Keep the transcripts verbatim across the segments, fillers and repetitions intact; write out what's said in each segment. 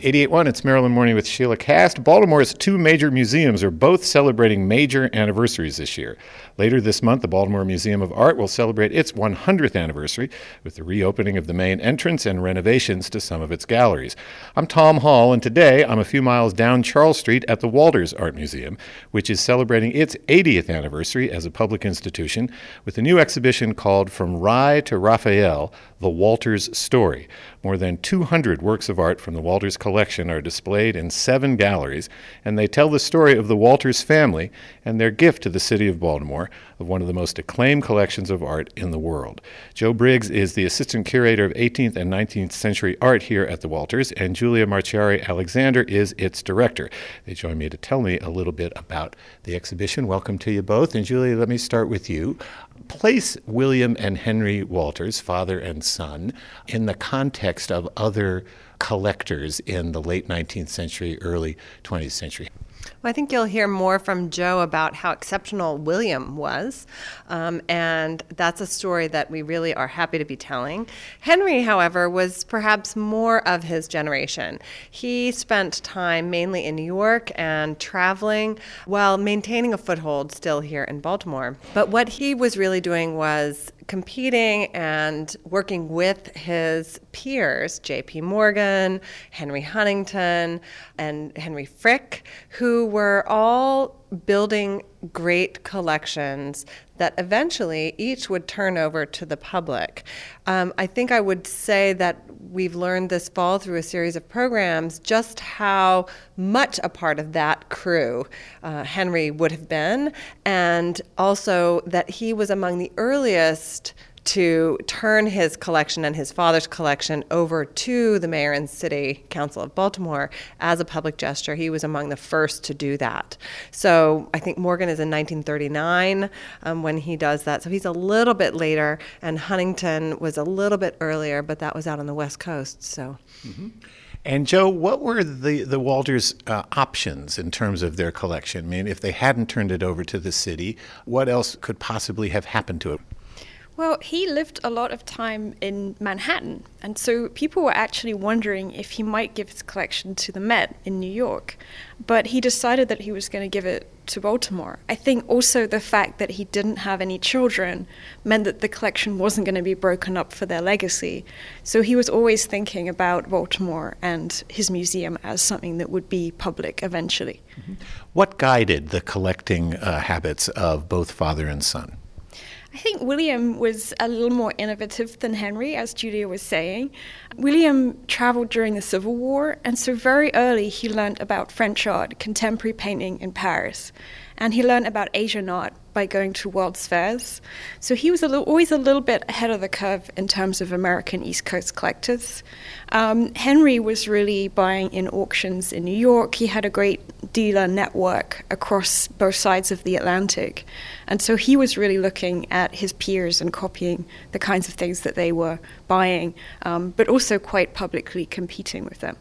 eighty-eight point one, it's Maryland Morning with Sheila Cast. Baltimore's two major museums are both celebrating major anniversaries this year. Later this month, the Baltimore Museum of Art will celebrate its one hundredth anniversary with the reopening of the main entrance and renovations to some of its galleries. I'm Tom Hall, and today I'm a few miles down Charles Street at the Walters Art Museum, which is celebrating its eightieth anniversary as a public institution with a new exhibition called From Rye to Raphael, The Walters Story. More than two hundred works of art from the Walters collection are displayed in seven galleries, and they tell the story of the Walters family and their gift to the city of Baltimore of one of the most acclaimed collections of art in the world. Joe Briggs is the assistant curator of eighteenth and nineteenth century art here at the Walters, and Julia Marchiari Alexander is its director. They join me to tell me a little bit about the exhibition. Welcome to you both. And Julia, let me start with you. Place William and Henry Walters, father and son, in the context of other collectors in the late nineteenth century, early twentieth century. Well, I think you'll hear more from Joe about how exceptional William was, um, and that's a story that we really are happy to be telling. Henry, however, was perhaps more of his generation. He spent time mainly in New York and traveling while maintaining a foothold still here in Baltimore. But what he was really doing was competing and working with his peers, J P Morgan, Henry Huntington, and Henry Frick, who were all building great collections that eventually each would turn over to the public. Um, I think I would say that we've learned this fall through a series of programs just how much a part of that crew uh, Henry would have been, and also that he was among the earliest to turn his collection and his father's collection over to the mayor and city council of Baltimore as a public gesture. He was among the first to do that. So I think Morgan is in nineteen thirty-nine um, when he does that. So he's a little bit later, and Huntington was a little bit earlier, but that was out on the West Coast. So. Mm-hmm. And Joe, what were the, the Walters' uh, options in terms of their collection? I mean, if they hadn't turned it over to the city, what else could possibly have happened to it? Well, he lived a lot of time in Manhattan, and so people were actually wondering if he might give his collection to the Met in New York, but he decided that he was going to give it to Baltimore. I think also the fact that he didn't have any children meant that the collection wasn't going to be broken up for their legacy, so he was always thinking about Baltimore and his museum as something that would be public eventually. Mm-hmm. What guided the collecting uh, habits of both father and son? I think William was a little more innovative than Henry, as Julia was saying. William traveled during the Civil War, and so very early he learned about French art, contemporary painting in Paris. And he learned about Asian art by going to World's Fairs. So he was a little, always a little bit ahead of the curve in terms of American East Coast collectors. Um, Henry was really buying in auctions in New York. He had a great dealer network across both sides of the Atlantic. And so he was really looking at his peers and copying the kinds of things that they were buying, um, but also quite publicly competing with them.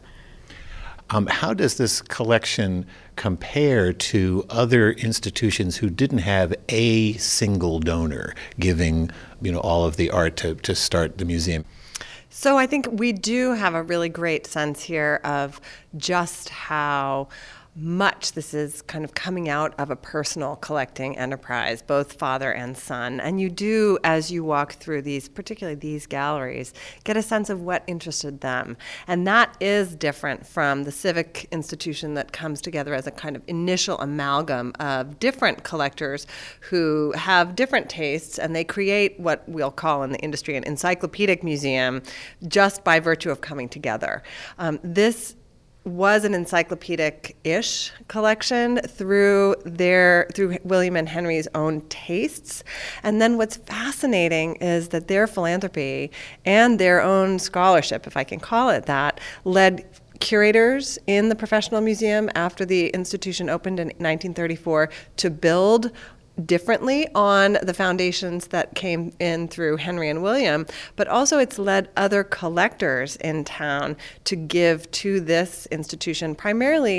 Um, how does this collection compare to other institutions who didn't have a single donor giving, you know, all of the art to, to start the museum? So I think we do have a really great sense here of just how much this is kind of coming out of a personal collecting enterprise, both father and son. And you do, as you walk through these, particularly these galleries, get a sense of what interested them. And that is different from the civic institution that comes together as a kind of initial amalgam of different collectors who have different tastes, and they create what we'll call in the industry an encyclopedic museum just by virtue of coming together. Um, this was an encyclopedic-ish collection through their through William and Henry's own tastes. And then what's fascinating is that their philanthropy and their own scholarship, if I can call it that, led curators in the Professional Museum after the institution opened in nineteen thirty-four to build differently on the foundations that came in through Henry and William, but also it's led other collectors in town to give to this institution primarily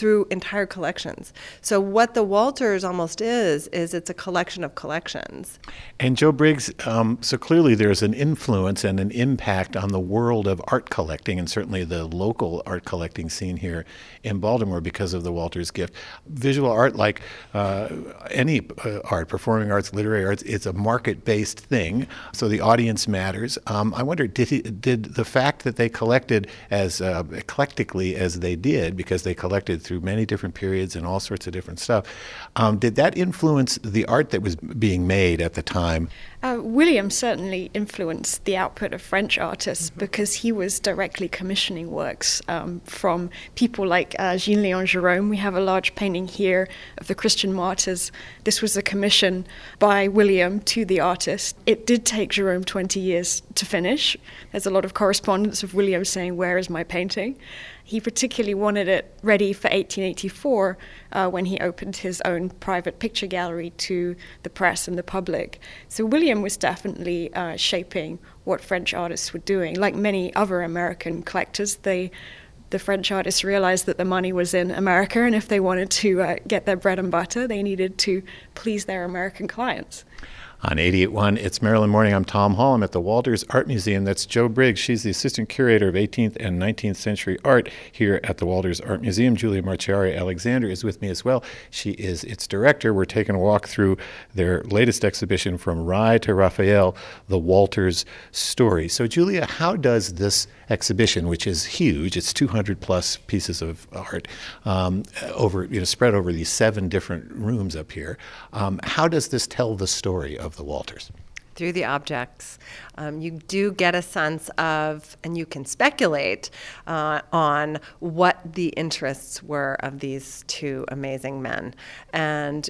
through entire collections. So what the Walters almost is, is it's a collection of collections. And Joe Briggs, um, so clearly there's an influence and an impact on the world of art collecting, and certainly the local art collecting scene here in Baltimore because of the Walters gift. Visual art, like uh, any uh, art, performing arts, literary arts, it's a market-based thing, so the audience matters. Um, I wonder, did he, did the fact that they collected as uh, eclectically as they did, because they collected through many different periods and all sorts of different stuff, um, did that influence the art that was being made at the time? Uh, William certainly influenced the output of French artists mm-hmm. because he was directly commissioning works um, from people like uh, Jean-Léon Gérôme. We have a large painting here of the Christian martyrs. This was a commission by William to the artist. It did take Gérôme twenty years to finish. There's a lot of correspondence of William saying, "Where is my painting?" He particularly wanted it ready for eighteen eighty-four uh, when he opened his own private picture gallery to the press and the public. So William was definitely uh, shaping what French artists were doing. Like many other American collectors, they, the French artists realized that the money was in America, and if they wanted to uh, get their bread and butter, they needed to please their American clients. On eighty-eight point one, it's Maryland Morning. I'm Tom Hall. I'm at the Walters Art Museum. That's Jo Briggs. She's the assistant curator of eighteenth and nineteenth century art here at the Walters Art Museum. Julia Marchiari Alexander is with me as well. She is its director. We're taking a walk through their latest exhibition, From Rye to Raphael, The Walters Story. So, Julia, how does this exhibition, which is huge, it's two hundred plus pieces of art um, over, you know, spread over these seven different rooms up here, um, how does this tell the story of the Walters? Through the objects. Um, you do get a sense of, and you can speculate uh, on what the interests were of these two amazing men. And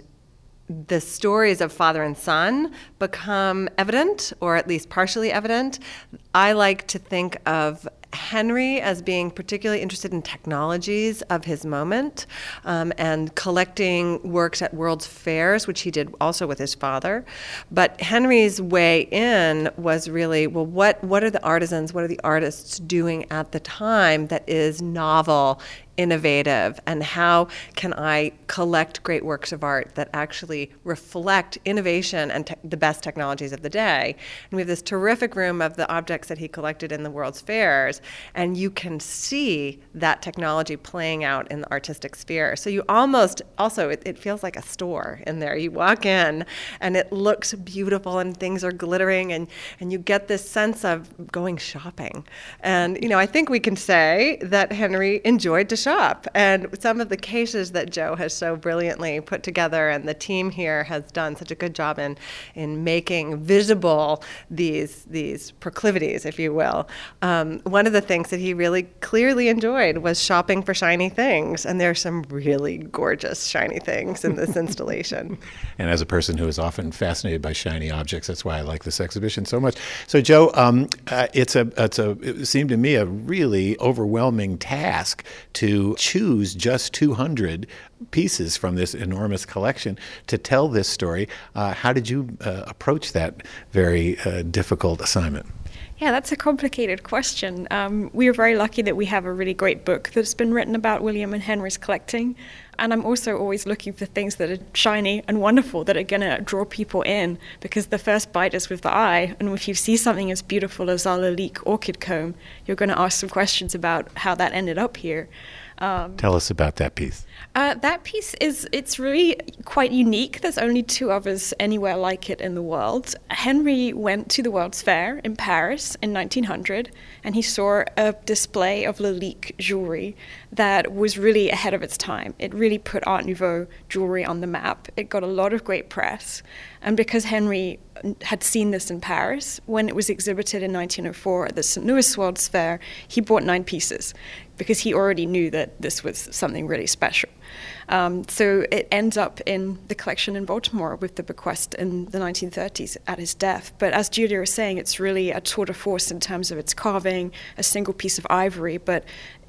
the stories of father and son become evident, or at least partially evident. I like to think of Henry as being particularly interested in technologies of his moment um, and collecting works at World's Fairs, which he did also with his father. But Henry's way in was really, well, what, what are the artisans, what are the artists doing at the time that is novel, innovative, and how can I collect great works of art that actually reflect innovation and te- the best technologies of the day? And we have this terrific room of the objects that he collected in the World's Fairs, and you can see that technology playing out in the artistic sphere. So you almost, also, it, it feels like a store in there. You walk in, and it looks beautiful, and things are glittering, and, and you get this sense of going shopping. And, you know, I think we can say that Henry enjoyed to shop. And some of the cases that Joe has so brilliantly put together, and the team here has done such a good job in in making visible these these proclivities, if you will. Um, one of the things that he really clearly enjoyed was shopping for shiny things, and there's some really gorgeous shiny things in this installation. And as a person who is often fascinated by shiny objects, that's why I like this exhibition so much. So, Joe, um, uh, it's a it's a it seemed to me a really overwhelming task to choose just two hundred pieces from this enormous collection to tell this story. Uh, how did you uh, approach that very uh, difficult assignment? Yeah, that's a complicated question. Um, we are very lucky that we have a really great book that's been written about William and Henry's collecting. And I'm also always looking for things that are shiny and wonderful that are going to draw people in, because the first bite is with the eye. And if you see something as beautiful as our Lalique orchid comb, you're going to ask some questions about how that ended up here. Um, Tell us about that piece. Uh, that piece is, it's really quite unique. There's only two others anywhere like it in the world. Henry went to the World's Fair in Paris in nineteen hundred, and he saw a display of Lalique jewelry that was really ahead of its time. It really put Art Nouveau jewelry on the map. It got a lot of great press. And because Henry had seen this in Paris, when it was exhibited in nineteen oh four at the Saint Louis World's Fair, he bought nine pieces because he already knew that this was something really special. Um, so it ends up in the collection in Baltimore with the bequest in the nineteen thirties at his death. But as Julia was saying, it's really a tour de force in terms of its carving, a single piece of ivory, but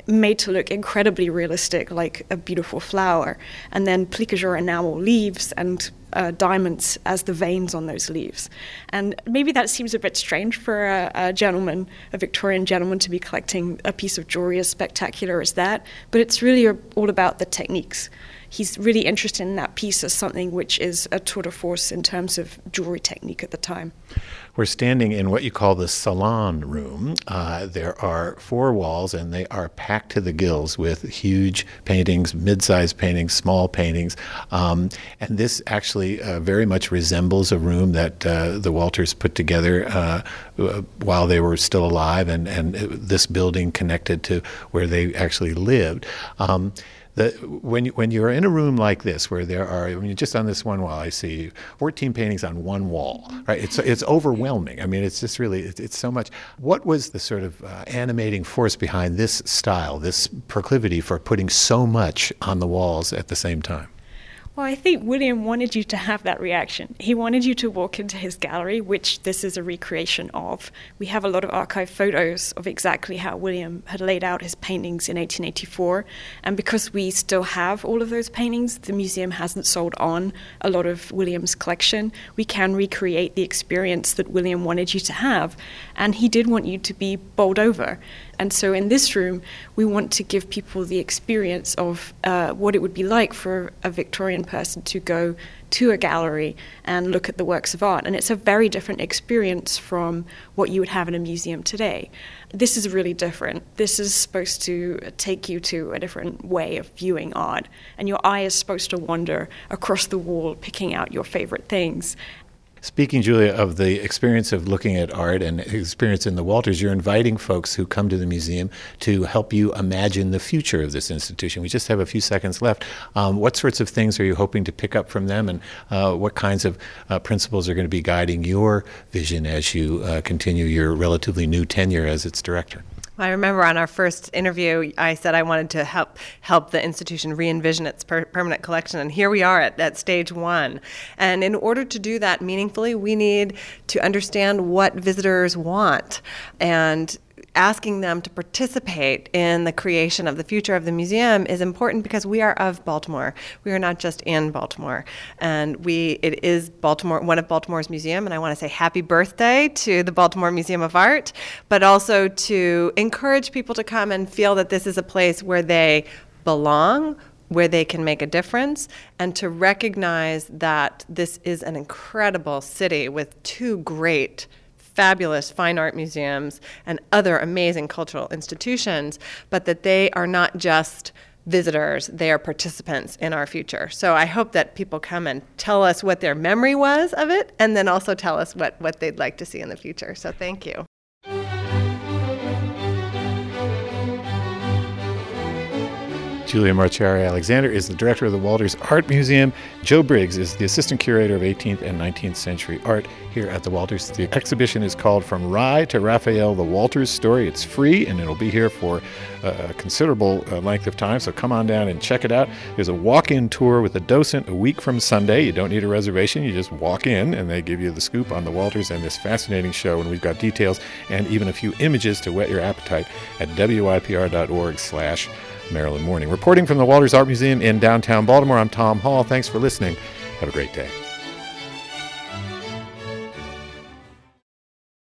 made to look incredibly realistic, like a beautiful flower, and then plicature enamel leaves and uh, diamonds as the veins on those leaves. And maybe that seems a bit strange for a, a gentleman, a Victorian gentleman, to be collecting a piece of jewelry as spectacular as that, but it's really all about the techniques. He's really interested in that piece as something which is a tour de force in terms of jewelry technique at the time. We're standing in what you call the salon room. Uh, there are four walls, and they are packed to the gills with huge paintings, mid-sized paintings, small paintings. Um, and this actually uh, very much resembles a room that uh, the Walters put together uh, while they were still alive, and, and this building connected to where they actually lived. Um, The, when, when you're in a room like this, where there are, I mean, just on this one wall, I see fourteen paintings on one wall, right? It's it's overwhelming. I mean, it's just really, it's, it's so much. What was the sort of uh, animating force behind this style, this proclivity for putting so much on the walls at the same time? Well, I think William wanted you to have that reaction. He wanted you to walk into his gallery, which this is a recreation of. We have a lot of archive photos of exactly how William had laid out his paintings in eighteen eighty-four. And because we still have all of those paintings, the museum hasn't sold on a lot of William's collection. We can recreate the experience that William wanted you to have. And he did want you to be bowled over. And so in this room, we want to give people the experience of uh, what it would be like for a Victorian person to go to a gallery and look at the works of art. And it's a very different experience from what you would have in a museum today. This is really different. This is supposed to take you to a different way of viewing art. And your eye is supposed to wander across the wall, picking out your favorite things. Speaking, Julia, of the experience of looking at art and experience in the Walters, you're inviting folks who come to the museum to help you imagine the future of this institution. We just have a few seconds left. Um, what sorts of things are you hoping to pick up from them, and uh, what kinds of uh, principles are going to be guiding your vision as you uh, continue your relatively new tenure as its director? I remember on our first interview, I said I wanted to help help the institution re-envision its per- permanent collection, and here we are at, at stage one. And in order to do that meaningfully, we need to understand what visitors want, and asking them to participate in the creation of the future of the museum is important because we are of Baltimore. We are not just in Baltimore. And we it is Baltimore, one of Baltimore's museum, and I want to say happy birthday to the Baltimore Museum of Art, but also to encourage people to come and feel that this is a place where they belong, where they can make a difference, and to recognize that this is an incredible city with two great fabulous fine art museums and other amazing cultural institutions, but that they are not just visitors, they are participants in our future. So I hope that people come and tell us what their memory was of it, and then also tell us what, what they'd like to see in the future. So thank you. Julia Marchiari Alexander is the director of the Walters Art Museum. Joe Briggs is the assistant curator of eighteenth and nineteenth century art here at the Walters. The exhibition is called From Rye to Raphael, the Walters Story. It's free, and it'll be here for a considerable uh, length of time, so come on down and check it out. There's a walk-in tour with a docent a week from Sunday. You don't need a reservation. You just walk in, and they give you the scoop on the Walters and this fascinating show, and we've got details and even a few images to whet your appetite at wypr.org slash Maryland Morning. Reporting from the Walters Art Museum in downtown Baltimore, I'm Tom Hall. Thanks for listening. Have a great day.